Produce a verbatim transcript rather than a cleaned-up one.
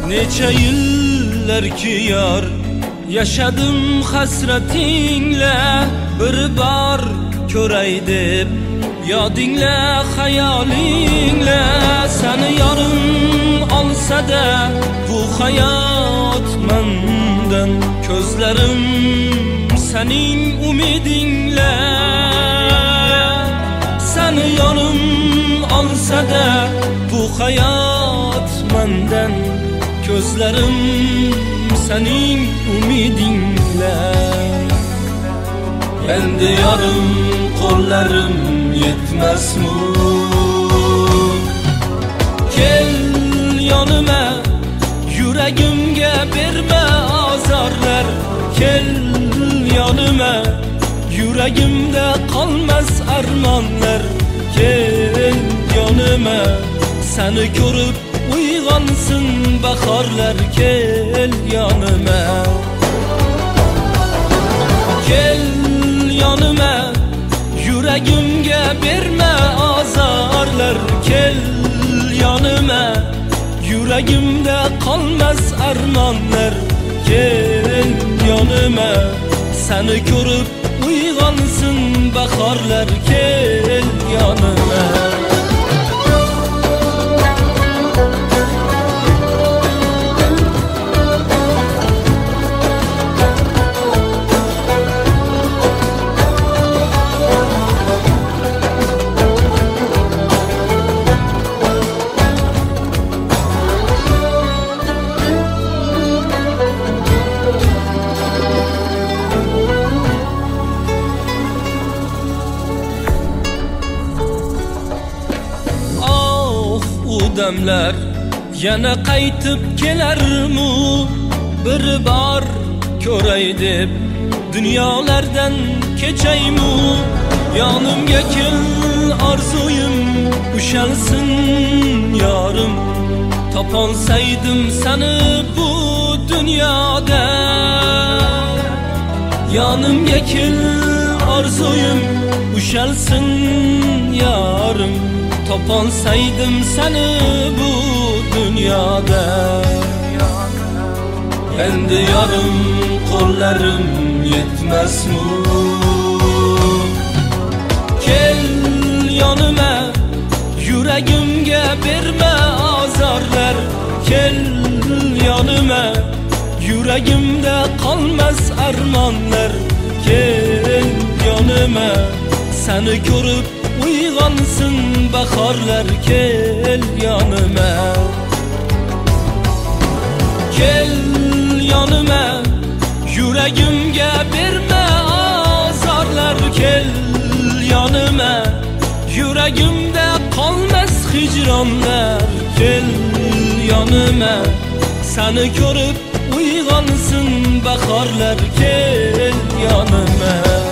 Necha yillar ki yar yaşadım hasretinle, bir bar ko'ray deb yodingla hayolingle. Seni yarın olsa da bu hayat mendan, ko'zlarim senin umidinle. Seni yarın olsa da bu hayat mendan, ko'zlarim senin umidinle. Endi yarım qo'llarim yetmasmi? Kel yonima, yuragimga berma azorlar. Kel yonima, yuragimda qolmas armonlar. Kel yonima, seni ko'rib uyg'onsin bahorlar. Kel yonima, kel yonima, yuragimga berma azorlar. Kel yonima, yuragimda qolmas armonlar. Kel yonima, seni ko'rib uyg'onsin bahorlar. Kel yonima. Damlar yana qaytib kelarmi? Bir bor ko'ray deb dunyolardan kechaymi? Yonimga kel orzuyim ushalsin yorim. Topolsaydim seni bu dunyoda. Yonimga kel orzuyim ushalsin yorim. Topolsaydim seni bu dünyada. Endi yarım qo'llarim yetmasmi? Kel yonima, yuragimga berma azorlar. Kel yonima, yuragimda qolmas armonlar. Kel yonima, seni ko'rib uyg'onsin bahorlar. Kel yonima, kel yonima, yuragimga berma azorlar. Kel yonima, yuragimda qolmas hijronlar. Kel yonima, seni ko'rib uyg'onsin bahorlar. Kel yonima.